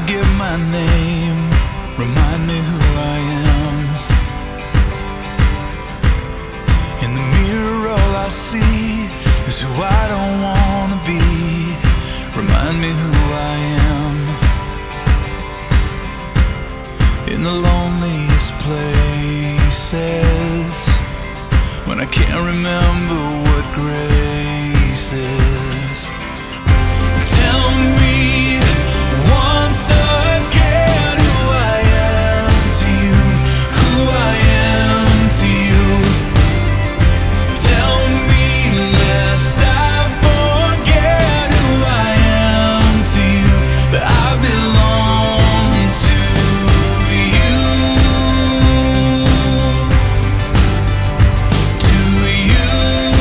forget my name, remind me who I am. In the mirror all I see is who I don't wanna be. Remind me who I am. In the loneliest places, when I can't remember what grace is. Tell me once again who I am to you, who I am to you. Tell me lest I forget who I am to you, that I belong to you, to you.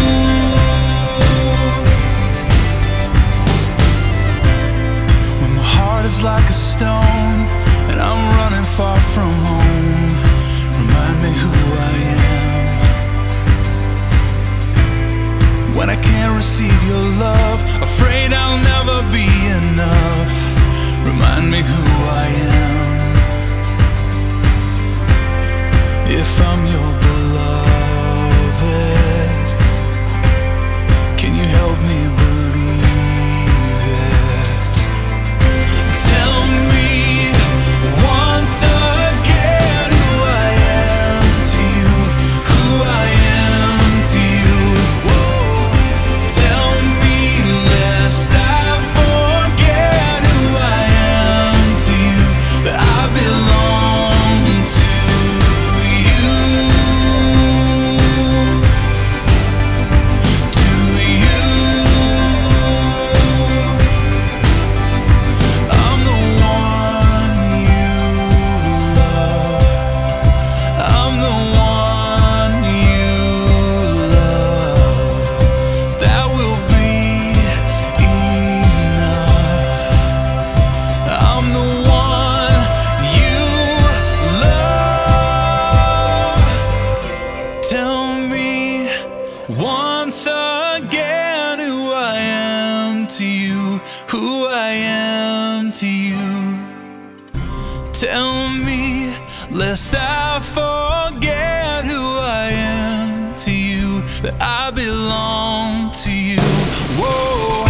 When my heart is like a stone and I'm running far from home, remind me who I am. When I can't receive your love, afraid I'll never be enough, remind me who I am. If I'm your beloved, can you help me believe it? Tell me once again who I am to you, who I am to you. Whoa. Tell me lest I forget who I am to you, that I belong to you, to you. I'm the one you love. I'm the one you love. That will be enough. I'm the one you love. Tell me once again who I am to you, who I am to you. Tell me lest I forget who I am to you, that I belong to you. Whoa.